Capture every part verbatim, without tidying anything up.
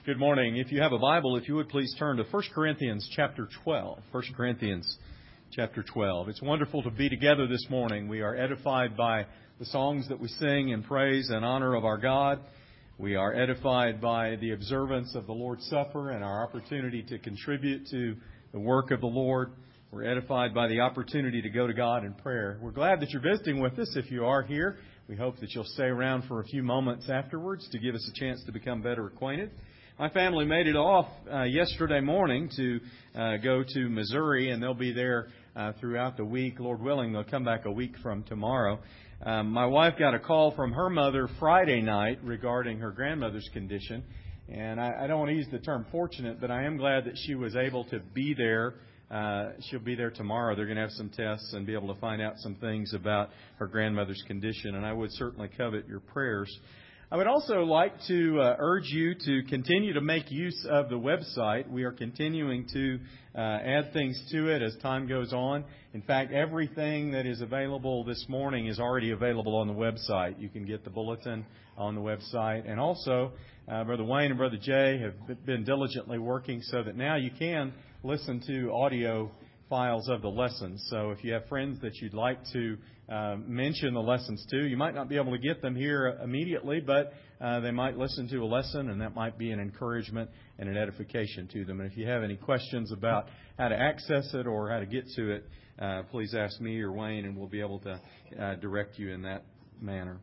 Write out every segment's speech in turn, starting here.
Good morning. If you have a Bible, if you would please turn to First Corinthians chapter twelve. First Corinthians chapter twelve. It's wonderful to be together this morning. We are edified by the songs that we sing in praise and honor of our God. We are edified by the observance of the Lord's Supper and our opportunity to contribute to the work of the Lord. We're edified by the opportunity to go to God in prayer. We're glad that you're visiting with us. If you are here, we hope that you'll stay around for a few moments afterwards to give us a chance to become better acquainted. My family made it off uh, yesterday morning to uh, go to Missouri, and they'll be there uh, throughout the week. Lord willing, they'll come back a week from tomorrow. Um, my wife got a call from her mother Friday night regarding her grandmother's condition. And I, I don't want to use the term fortunate, but I am glad that she was able to be there. Uh, she'll be there tomorrow. They're going to have some tests and be able to find out some things about her grandmother's condition. And I would certainly covet your prayers. I would also like to uh, urge you to continue to make use of the website. We are continuing to uh, add things to it as time goes on. In fact, everything that is available this morning is already available on the website. You can get the bulletin on the website. And also, uh, Brother Wayne and Brother Jay have been diligently working so that now you can listen to audio files of the lessons. So if you have friends that you'd like to uh, mention the lessons to, you might not be able to get them here immediately, but uh, they might listen to a lesson, and that might be an encouragement and an edification to them. And if you have any questions about how to access it or how to get to it, uh, please ask me or Wayne, and we'll be able to uh, direct you in that manner.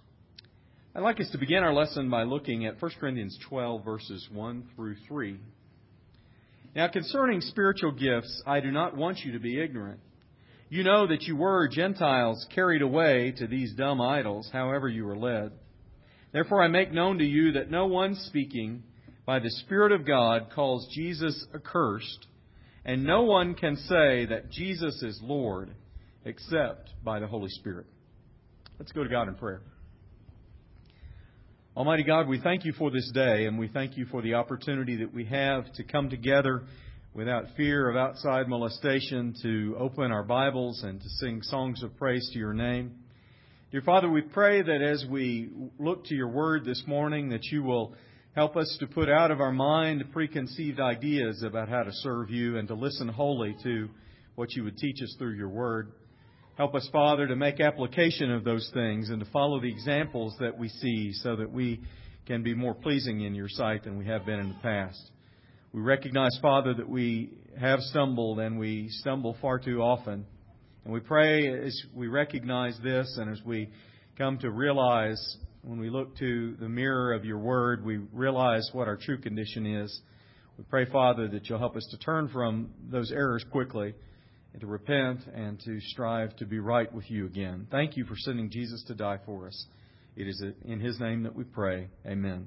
I'd like us to begin our lesson by looking at First Corinthians twelve, verses one through three. Now, concerning spiritual gifts, I do not want you to be ignorant. You know that you were Gentiles carried away to these dumb idols, however you were led. Therefore, I make known to you that no one speaking by the Spirit of God calls Jesus accursed, and no one can say that Jesus is Lord except by the Holy Spirit. Let's go to God in prayer. Almighty God, we thank you for this day, and we thank you for the opportunity that we have to come together without fear of outside molestation, to open our Bibles and to sing songs of praise to your name. Dear Father, we pray that as we look to your word this morning, that you will help us to put out of our mind preconceived ideas about how to serve you and to listen wholly to what you would teach us through your word. Help us, Father, to make application of those things and to follow the examples that we see so that we can be more pleasing in your sight than we have been in the past. We recognize, Father, that we have stumbled and we stumble far too often. And we pray as we recognize this and as we come to realize when we look to the mirror of your word, we realize what our true condition is. We pray, Father, that you'll help us to turn from those errors quickly and to repent and to strive to be right with you again. Thank you for sending Jesus to die for us. It is in His name that we pray. Amen.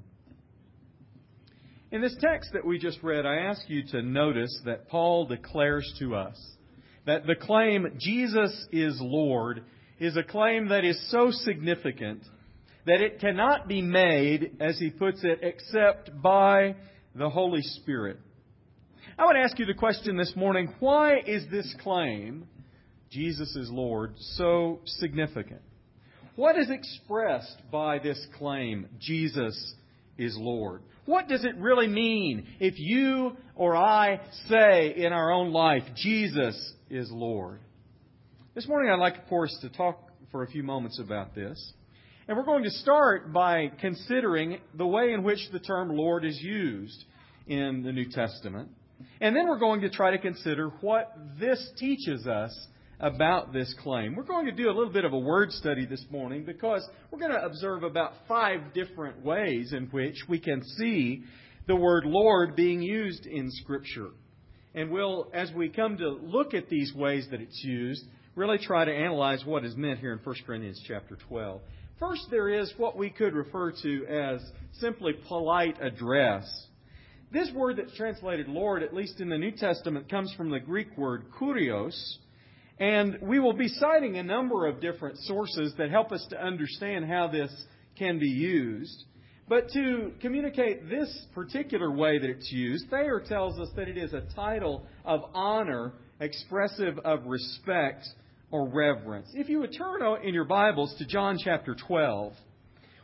In this text that we just read, I ask you to notice that Paul declares to us that the claim, Jesus is Lord, is a claim that is so significant that it cannot be made, as he puts it, except by the Holy Spirit. I would ask you the question this morning, why is this claim, Jesus is Lord, so significant? What is expressed by this claim, Jesus is Lord? What does it really mean if you or I say in our own life, Jesus is Lord? This morning I'd like for us to talk for a few moments about this. And we're going to start by considering the way in which the term Lord is used in the New Testament. And then we're going to try to consider what this teaches us about this claim. We're going to do a little bit of a word study this morning because we're going to observe about five different ways in which we can see the word Lord being used in Scripture. And we'll, as we come to look at these ways that it's used, really try to analyze what is meant here in First Corinthians chapter twelve. First, there is what we could refer to as simply polite address. This word that's translated Lord, at least in the New Testament, comes from the Greek word kurios. And we will be citing a number of different sources that help us to understand how this can be used. But to communicate this particular way that it's used, Thayer tells us that it is a title of honor expressive of respect or reverence. If you would turn in your Bibles to John chapter twelve,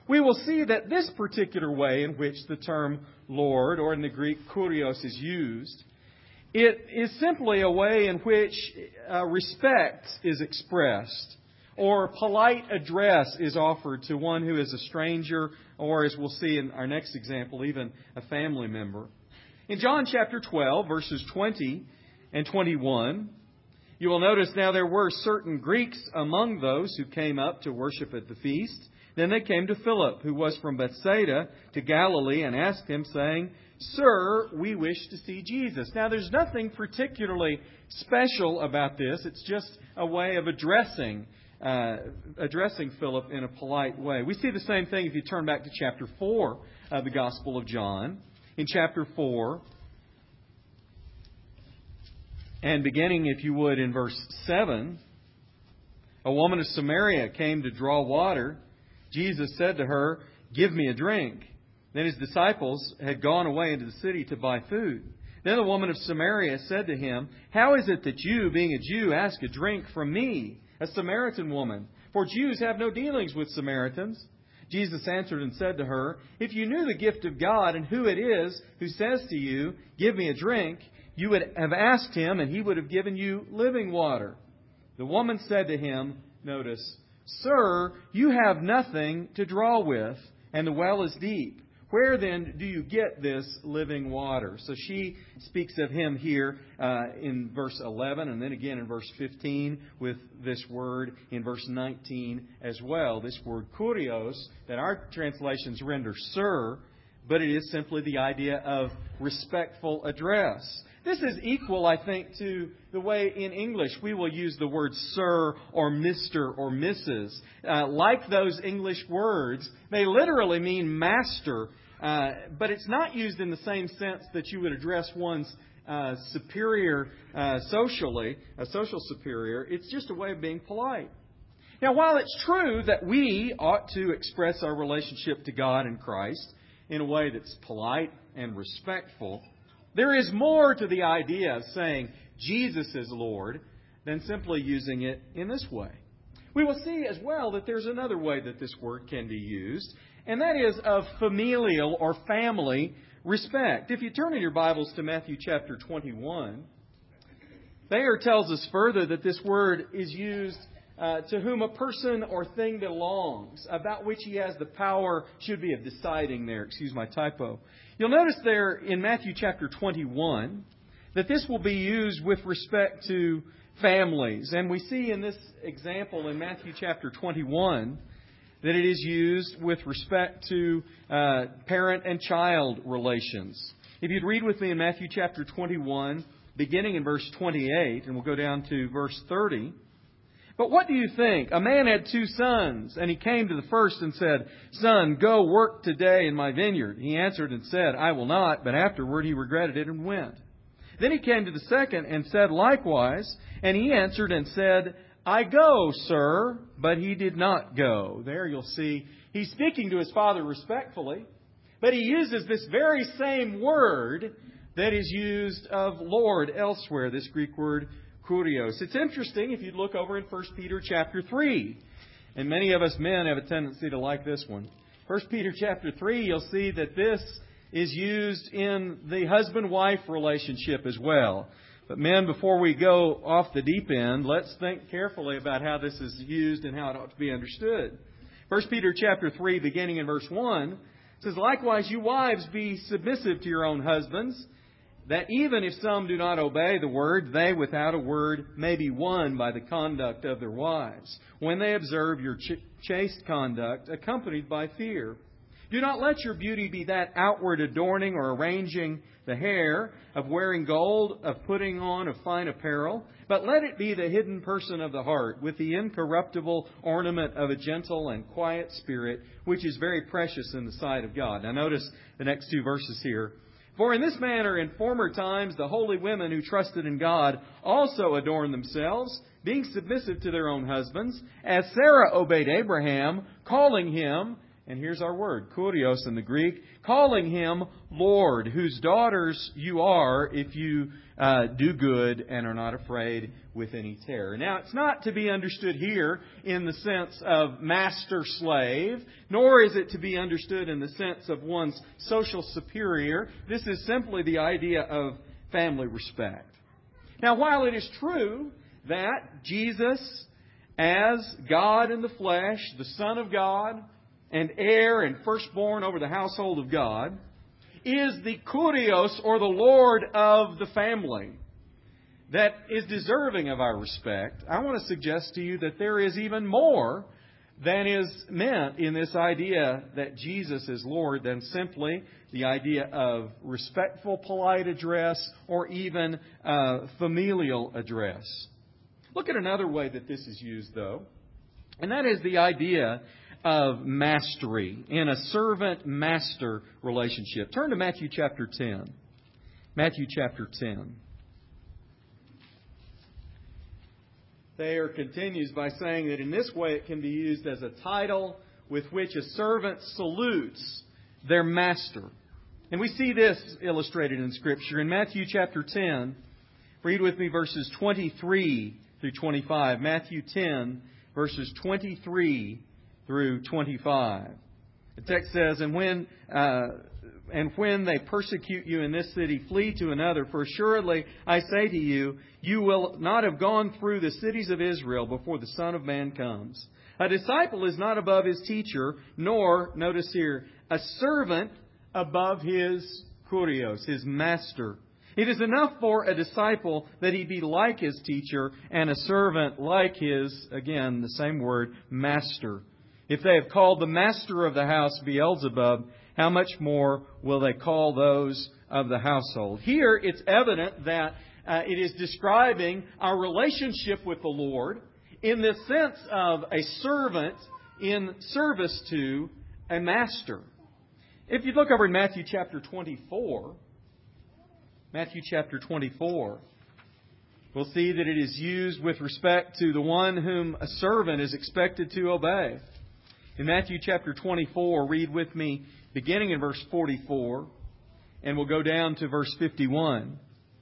we will see that this particular way in which the term Lord, or in the Greek kurios, is used, it is simply a way in which uh, respect is expressed, or polite address is offered to one who is a stranger, or, as we'll see in our next example, even a family member. In John chapter twelve, verses twenty and twenty-one, you will notice now there were certain Greeks among those who came up to worship at the feast. Then they came to Philip, who was from Bethsaida to Galilee, and asked him, saying, Sir, we wish to see Jesus. Now, there's nothing particularly special about this. It's just a way of addressing uh, addressing Philip in a polite way. We see the same thing if you turn back to chapter four of the Gospel of John. In chapter four, and beginning, if you would, in verse seven, a woman of Samaria came to draw water. Jesus said to her, Give me a drink. Then his disciples had gone away into the city to buy food. Then the woman of Samaria said to him, How is it that you, being a Jew, ask a drink from me, a Samaritan woman? For Jews have no dealings with Samaritans. Jesus answered and said to her, If you knew the gift of God and who it is who says to you, Give me a drink, you would have asked him, and he would have given you living water. The woman said to him, notice, Sir, you have nothing to draw with, and the well is deep. Where then do you get this living water? So she speaks of him here uh, in verse eleven, and then again in verse fifteen with this word in verse nineteen as well. This word kurios that our translations render sir, but it is simply the idea of respectful address. This is equal, I think, to the way in English we will use the word sir or mister or missus Uh, like those English words, they literally mean master, uh, but it's not used in the same sense that you would address one's uh, superior uh, socially, a social superior. It's just a way of being polite. Now, while it's true that we ought to express our relationship to God in Christ in a way that's polite and respectful, there is more to the idea of saying Jesus is Lord than simply using it in this way. We will see as well that there's another way that this word can be used, and that is of familial or family respect. If you turn in your Bibles to Matthew chapter twenty-one, there tells us further that this word is used uh, to whom a person or thing belongs, about which he has the power, should be of deciding there, excuse my typo. You'll notice there in Matthew chapter twenty-one that this will be used with respect to families. And we see in this example in Matthew chapter twenty-one that it is used with respect to uh, parent and child relations. If you'd read with me in Matthew chapter twenty-one, beginning in verse twenty-eight, and we'll go down to verse thirty. But what do you think? A man had two sons, and he came to the first and said, Son, go work today in my vineyard. He answered and said, I will not. But afterward he regretted it and went. Then he came to the second and said likewise. And he answered and said, I go, sir. But he did not go. There you'll see he's speaking to his father respectfully. But he uses this very same word that is used of Lord elsewhere, this Greek word kurios. It's interesting if you'd look over in First Peter chapter three. And many of us men have a tendency to like this one. First Peter chapter three, you'll see that this is used in the husband-wife relationship as well. But men, before we go off the deep end, let's think carefully about how this is used and how it ought to be understood. First Peter chapter three, beginning in verse one, says, Likewise, you wives, be submissive to your own husbands, that even if some do not obey the word, they without a word may be won by the conduct of their wives, when they observe your ch- chaste conduct, accompanied by fear. Do not let your beauty be that outward adorning or arranging the hair, of wearing gold, of putting on of fine apparel, but let it be the hidden person of the heart, with the incorruptible ornament of a gentle and quiet spirit, which is very precious in the sight of God. Now notice the next two verses here. For in this manner in former times the holy women who trusted in God also adorned themselves, being submissive to their own husbands, as Sarah obeyed Abraham, calling him, and here's our word, kurios in the Greek, calling Him Lord, whose daughters you are if you uh, do good and are not afraid with any terror. Now, it's not to be understood here in the sense of master-slave, nor is it to be understood in the sense of one's social superior. This is simply the idea of family respect. Now, while it is true that Jesus, as God in the flesh, the Son of God, and heir and firstborn over the household of God, is the kurios, or the Lord of the family, that is deserving of our respect, I want to suggest to you that there is even more than is meant in this idea that Jesus is Lord than simply the idea of respectful, polite address or even uh, familial address. Look at another way that this is used, though, and that is the idea of mastery in a servant-master relationship. Turn to Matthew chapter ten. Matthew chapter ten. Thayer continues by saying that in this way it can be used as a title with which a servant salutes their master. And we see this illustrated in Scripture. In Matthew chapter ten, read with me verses twenty-three through twenty-five. Matthew ten, verses twenty-three through twenty-five. The text says, And when uh, and when they persecute you in this city, flee to another. For assuredly, I say to you, you will not have gone through the cities of Israel before the Son of Man comes. A disciple is not above his teacher, nor, notice here, a servant above his kurios, his master. It is enough for a disciple that he be like his teacher, and a servant like his, again, the same word, master. If they have called the master of the house Beelzebub, how much more will they call those of the household? Here, it's evident that uh, it is describing our relationship with the Lord in the sense of a servant in service to a master. If you look over in Matthew chapter twenty-four, Matthew chapter twenty-four, we'll see that it is used with respect to the one whom a servant is expected to obey. In Matthew chapter twenty-four, read with me beginning in verse forty-four, and we'll go down to verse fifty-one.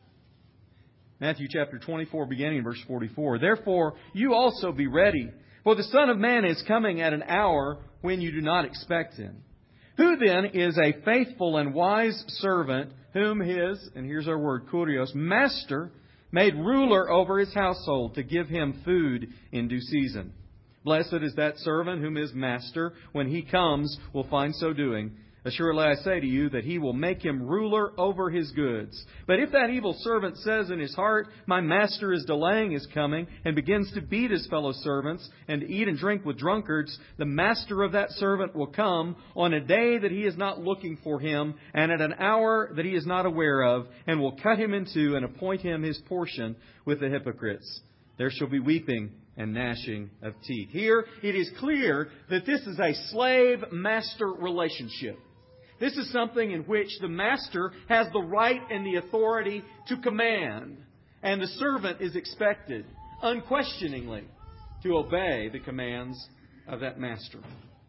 Matthew chapter twenty-four, beginning in verse forty-four. Therefore, you also be ready, for the Son of Man is coming at an hour when you do not expect Him. Who then is a faithful and wise servant whom his, and here's our word, kurios, master, made ruler over his household to give him food in due season? Blessed is that servant whom his master, when he comes, will find so doing. Assuredly I say to you that he will make him ruler over his goods. But if that evil servant says in his heart, my master is delaying his coming, and begins to beat his fellow servants, and to eat and drink with drunkards, the master of that servant will come on a day that he is not looking for him, and at an hour that he is not aware of, and will cut him in two, and appoint him his portion with the hypocrites. There shall be weeping and gnashing of teeth. Here it is clear that this is a slave-master relationship. This is something in which the master has the right and the authority to command, and the servant is expected, unquestioningly, to obey the commands of that master.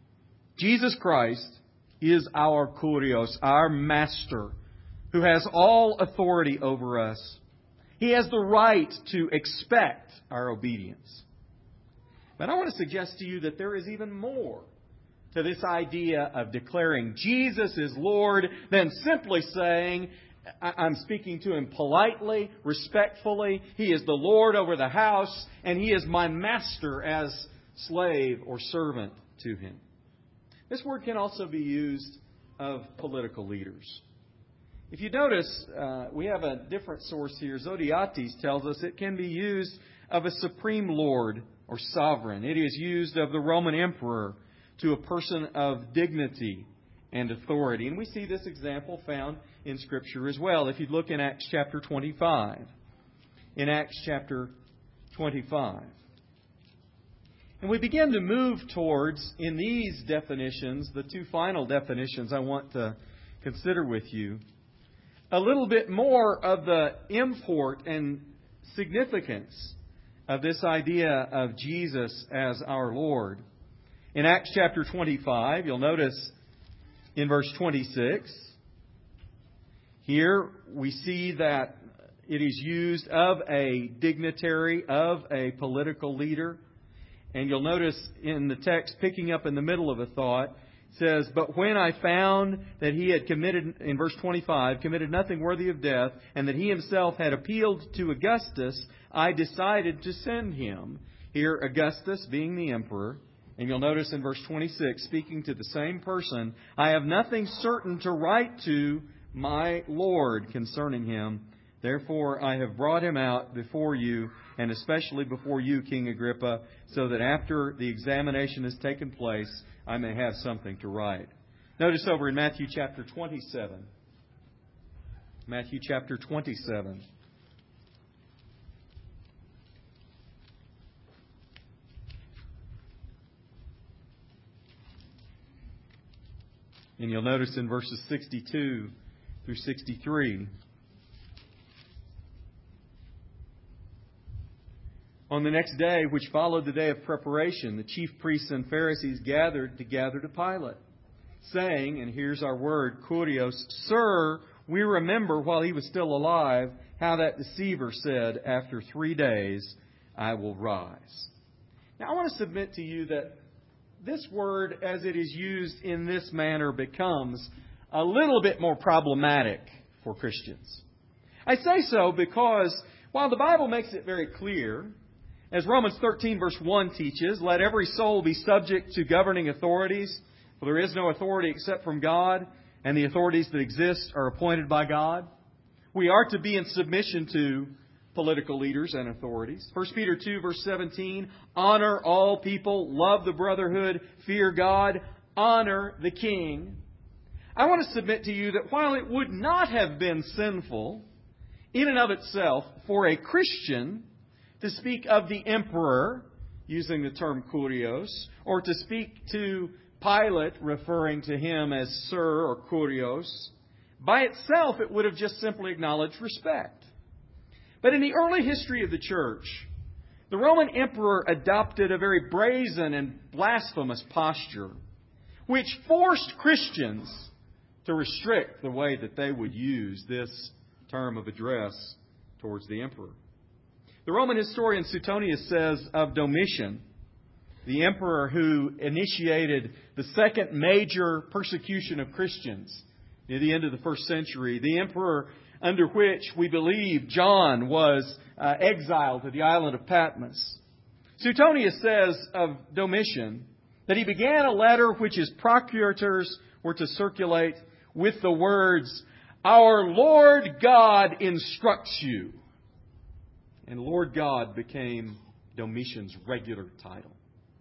Jesus Christ is our kurios, our master, who has all authority over us. He has the right to expect our obedience. But I want to suggest to you that there is even more to this idea of declaring Jesus is Lord than simply saying, I'm speaking to Him politely, respectfully. He is the Lord over the house, and He is my master as slave or servant to Him. This word can also be used of political leaders. If you notice, uh, we have a different source here. Zodiates tells us it can be used of a supreme lord or sovereign. It is used of the Roman emperor to a person of dignity and authority. And we see this example found in Scripture as well. If you look in Acts chapter twenty-five. In Acts chapter twenty-five. And we begin to move towards, in these definitions, the two final definitions I want to consider with you, a little bit more of the import and significance of this idea of Jesus as our Lord. In Acts chapter twenty-five, you'll notice in verse twenty-six, here we see that it is used of a dignitary, of a political leader. And you'll notice in the text, picking up in the middle of a thought, it says, "But when I found that he had committed," in verse twenty-five, "committed nothing worthy of death, and that he himself had appealed to Augustus, I decided to send him." Here, Augustus being the emperor. And you'll notice in verse twenty-six, speaking to the same person, "I have nothing certain to write to my Lord concerning him. Therefore I have brought him out before you, and especially before you, King Agrippa, so that after the examination has taken place, I may have something to write." Notice over in Matthew chapter twenty-seven. Matthew chapter twenty-seven. And you'll notice in verses sixty-two through sixty-three, "On the next day, which followed the day of preparation, the chief priests and Pharisees gathered together to Pilate, saying," and here's our word, kurios, "Sir, we remember while he was still alive how that deceiver said, 'After three days I will rise.'" Now I want to submit to you that this word, as it is used in this manner, becomes a little bit more problematic for Christians. I say so because while the Bible makes it very clear, as Romans thirteen verse one teaches, "Let every soul be subject to governing authorities, for there is no authority except from God, and the authorities that exist are appointed by God." We are to be in submission to political leaders and authorities. First Peter two verse seventeen, "Honor all people, love the brotherhood, fear God, honor the king." I want to submit to you that while it would not have been sinful in and of itself for a Christian to speak of the emperor, using the term kurios, or to speak to Pilate, referring to him as sir or kurios, by itself it would have just simply acknowledged respect. But in the early history of the church, the Roman emperor adopted a very brazen and blasphemous posture, which forced Christians to restrict the way that they would use this term of address towards the emperor. The Roman historian Suetonius says of Domitian, the emperor who initiated the second major persecution of Christians near the end of the first century, the emperor under which we believe John was uh, exiled to the island of Patmos. Suetonius says of Domitian that he began a letter which his procurators were to circulate with the words, "Our Lord God instructs you." And Lord God became Domitian's regular title.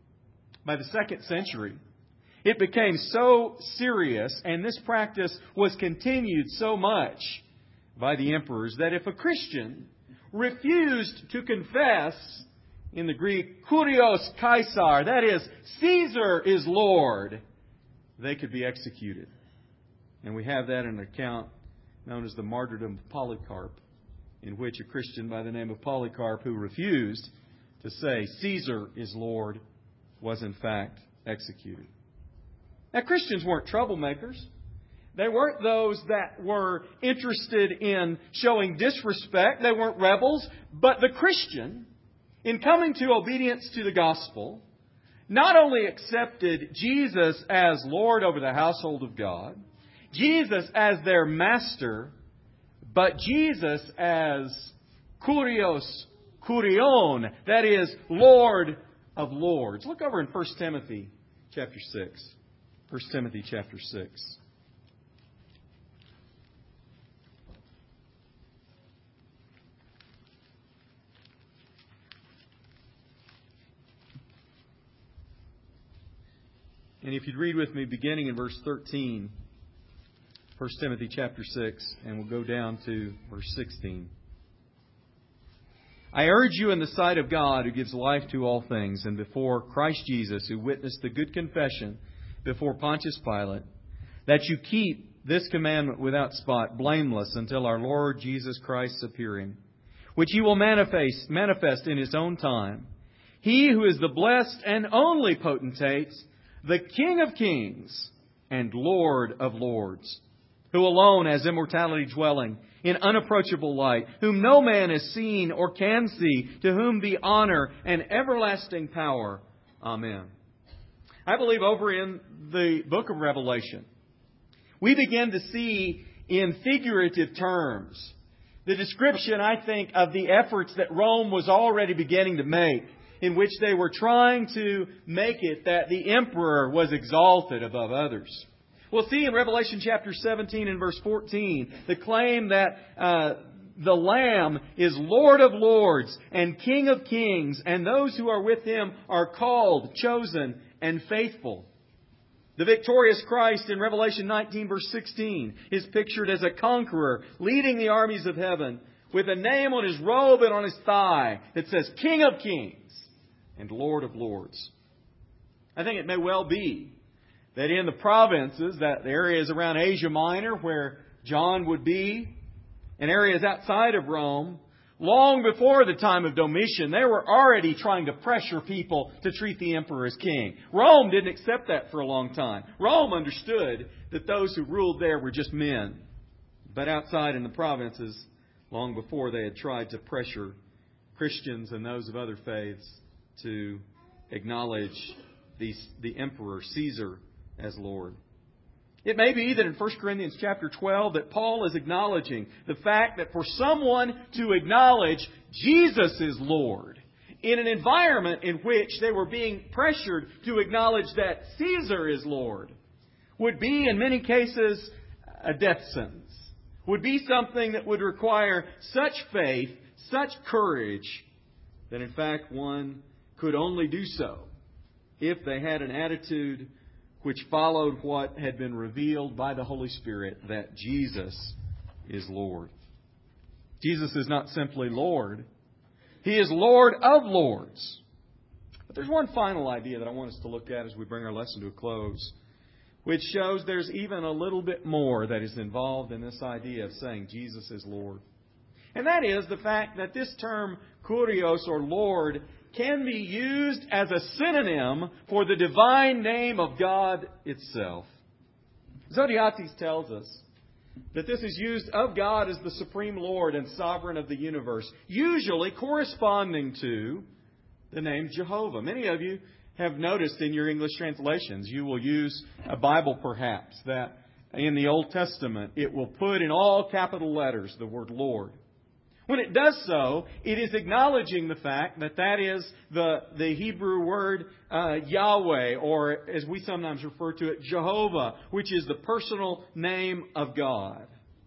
By the second century, it became so serious, and this practice was continued so much by the emperors, that if a Christian refused to confess, in the Greek, kurios Caesar, that is, Caesar is Lord, they could be executed. And we have that in an account known as the martyrdom of Polycarp, in which a Christian by the name of Polycarp, who refused to say Caesar is Lord, was in fact executed. Now, Christians weren't troublemakers. They weren't those that were interested in showing disrespect. They weren't rebels. But the Christian, in coming to obedience to the gospel, not only accepted Jesus as Lord over the household of God, Jesus as their master, but Jesus as kurios, kurion, that is, Lord of Lords. Look over in First Timothy chapter six. First Timothy chapter six. And if you'd read with me beginning in verse thirteen, First Timothy chapter six, and we'll go down to verse sixteen. "I urge you in the sight of God, who gives life to all things, and before Christ Jesus, who witnessed the good confession before Pontius Pilate, that you keep this commandment without spot, blameless, until our Lord Jesus Christ's appearing, which He will manifest, manifest in His own time. He who is the blessed and only potentate, the King of kings and Lord of lords, who alone has immortality dwelling in unapproachable light, whom no man has seen or can see, to whom be honor and everlasting power. Amen. I believe over in the book of Revelation, we begin to see in figurative terms the description, I think, of the efforts that Rome was already beginning to make, in which they were trying to make it that the emperor was exalted above others. We'll see in Revelation chapter seventeen and verse fourteen the claim that uh, the Lamb is Lord of lords and King of kings, and those who are with Him are called, chosen, and faithful. The victorious Christ in Revelation nineteen verse sixteen is pictured as a conqueror leading the armies of heaven with a name on his robe and on his thigh that says King of kings and Lord of lords. I think it may well be that in the provinces, that the areas around Asia Minor where John would be, and areas outside of Rome, long before the time of Domitian, they were already trying to pressure people to treat the emperor as king. Rome didn't accept that for a long time. Rome understood that those who ruled there were just men. But outside in the provinces, long before, they had tried to pressure Christians and those of other faiths to acknowledge the, the emperor, Caesar, as Lord. It may be that in First Corinthians chapter twelve that Paul is acknowledging the fact that for someone to acknowledge Jesus is Lord in an environment in which they were being pressured to acknowledge that Caesar is Lord would be in many cases a death sentence, would be something that would require such faith, such courage, that in fact one could only do so if they had an attitude which followed what had been revealed by the Holy Spirit, that Jesus is Lord. Jesus is not simply Lord. He is Lord of lords. But there's one final idea that I want us to look at as we bring our lesson to a close, which shows there's even a little bit more that is involved in this idea of saying Jesus is Lord. And that is the fact that this term, kurios, or Lord, can be used as a synonym for the divine name of God itself. Zodhiates tells us that this is used of God as the supreme Lord and sovereign of the universe, usually corresponding to the name Jehovah. Many of you have noticed in your English translations, you will use a Bible perhaps that in the Old Testament it will put in all capital letters the word Lord. When it does so, it is acknowledging the fact that that is the, the Hebrew word uh, Yahweh, or as we sometimes refer to it, Jehovah, which is the personal name of God.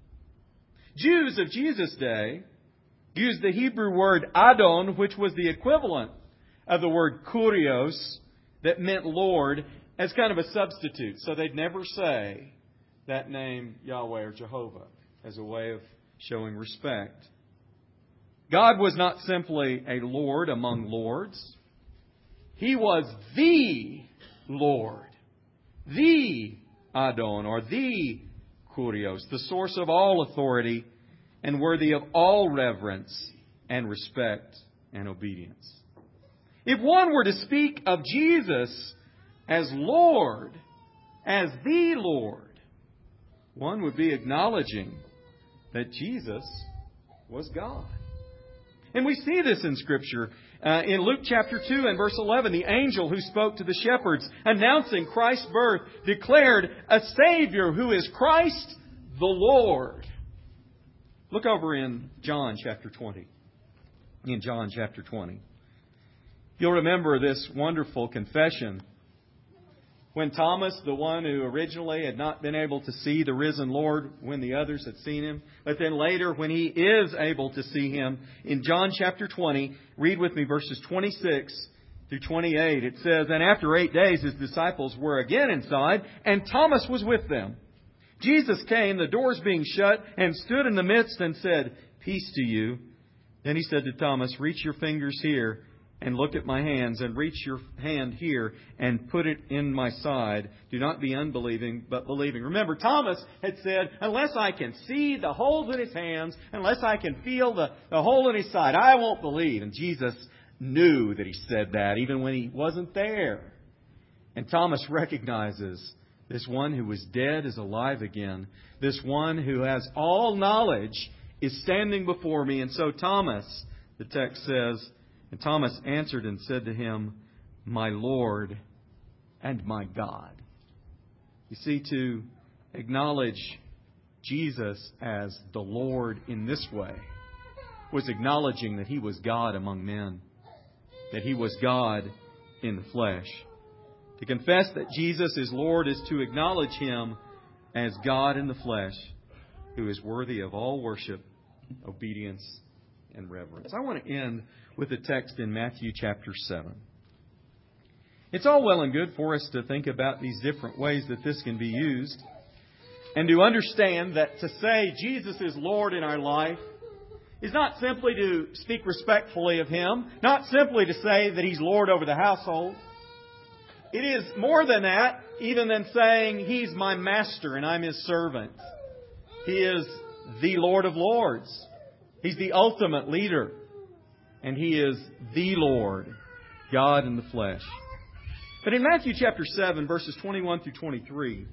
Jews of Jesus' day used the Hebrew word Adon, which was the equivalent of the word Kurios, that meant Lord, as kind of a substitute. So they'd never say that name Yahweh or Jehovah as a way of showing respect. God was not simply a Lord among lords. He was the Lord, the Adon, or the Kurios, the source of all authority and worthy of all reverence and respect and obedience. If one were to speak of Jesus as Lord, as the Lord, one would be acknowledging that Jesus was God. And we see this in Scripture. Uh, in Luke chapter two and verse eleven, the angel who spoke to the shepherds announcing Christ's birth declared a Savior who is Christ the Lord. Look over in John chapter twenty. In John chapter twenty. You'll remember this wonderful confession when Thomas, the one who originally had not been able to see the risen Lord when the others had seen Him, but then later when he is able to see Him, in John chapter twenty, read with me verses twenty-six through twenty-eight. It says, "And after eight days His disciples were again inside, and Thomas was with them. Jesus came, the doors being shut, and stood in the midst and said, 'Peace to you.' Then He said to Thomas, 'Reach your fingers here and look at my hands, and reach your hand here and put it in my side. Do not be unbelieving, but believing.'" Remember, Thomas had said, unless I can see the holes in his hands, unless I can feel the, the hole in his side, I won't believe. And Jesus knew that he said that, even when he wasn't there. And Thomas recognizes this one who was dead is alive again. This one who has all knowledge is standing before me. And so Thomas, the text says, and Thomas answered and said to him, my Lord and my God. You see, to acknowledge Jesus as the Lord in this way was acknowledging that He was God among men, that He was God in the flesh. To confess that Jesus is Lord is to acknowledge Him as God in the flesh, who is worthy of all worship, obedience, and reverence. I want to end with a text in Matthew chapter seven. It's all well and good for us to think about these different ways that this can be used, and to understand that to say Jesus is Lord in our life is not simply to speak respectfully of Him, not simply to say that He's Lord over the household. It is more than that, even than saying He's my master and I'm His servant. He is the Lord of Lords. He's the ultimate leader. And He is the Lord, God in the flesh. But in Matthew chapter seven, verses twenty-one through twenty-three,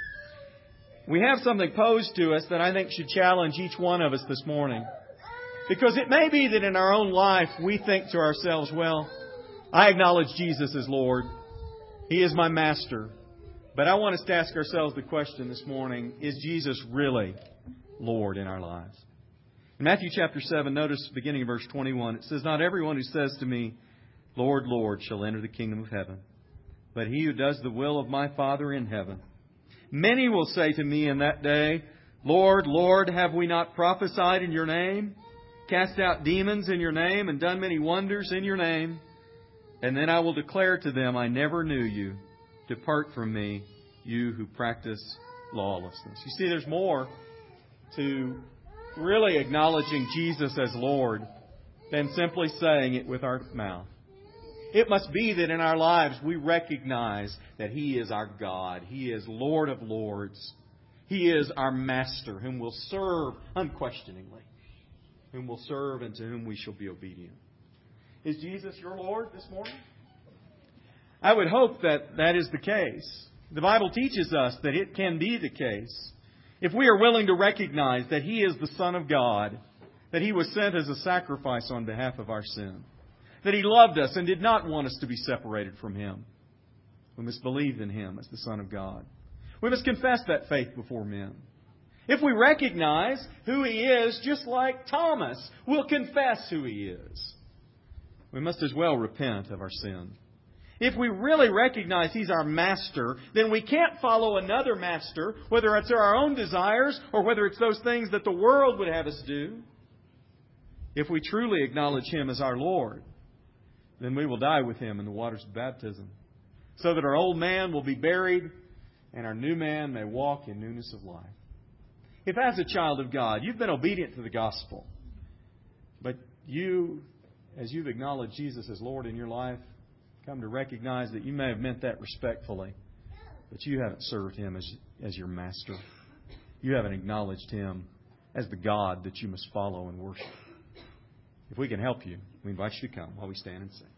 we have something posed to us that I think should challenge each one of us this morning. Because it may be that in our own life we think to ourselves, well, I acknowledge Jesus as Lord. He is my master. But I want us to ask ourselves the question this morning, is Jesus really Lord in our lives? In Matthew chapter seven, notice beginning of verse twenty-one, it says, not everyone who says to me, Lord, Lord, shall enter the kingdom of heaven, but he who does the will of my Father in heaven. Many will say to me in that day, Lord, Lord, have we not prophesied in your name, cast out demons in your name, and done many wonders in your name? And then I will declare to them, I never knew you. Depart from me, you who practice lawlessness. You see, there's more to really acknowledging Jesus as Lord than simply saying it with our mouth. It must be that in our lives we recognize that He is our God. He is Lord of Lords. He is our Master, whom we'll serve unquestioningly, whom we'll serve and to whom we shall be obedient. Is Jesus your Lord this morning? I would hope that that is the case. The Bible teaches us that it can be the case if we are willing to recognize that He is the Son of God, that He was sent as a sacrifice on behalf of our sin, that He loved us and did not want us to be separated from Him. We must believe in Him as the Son of God. We must confess that faith before men. If we recognize who He is, just like Thomas will confess who He is, we must as well repent of our sin. If we really recognize He's our master, then we can't follow another master, whether it's our own desires or whether it's those things that the world would have us do. If we truly acknowledge Him as our Lord, then we will die with Him in the waters of baptism, so that our old man will be buried and our new man may walk in newness of life. If as a child of God, you've been obedient to the gospel, but you, as you've acknowledged Jesus as Lord in your life, come to recognize that you may have meant that respectfully, but you haven't served Him as, as your master. You haven't acknowledged Him as the God that you must follow and worship. If we can help you, we invite you to come while we stand and sing.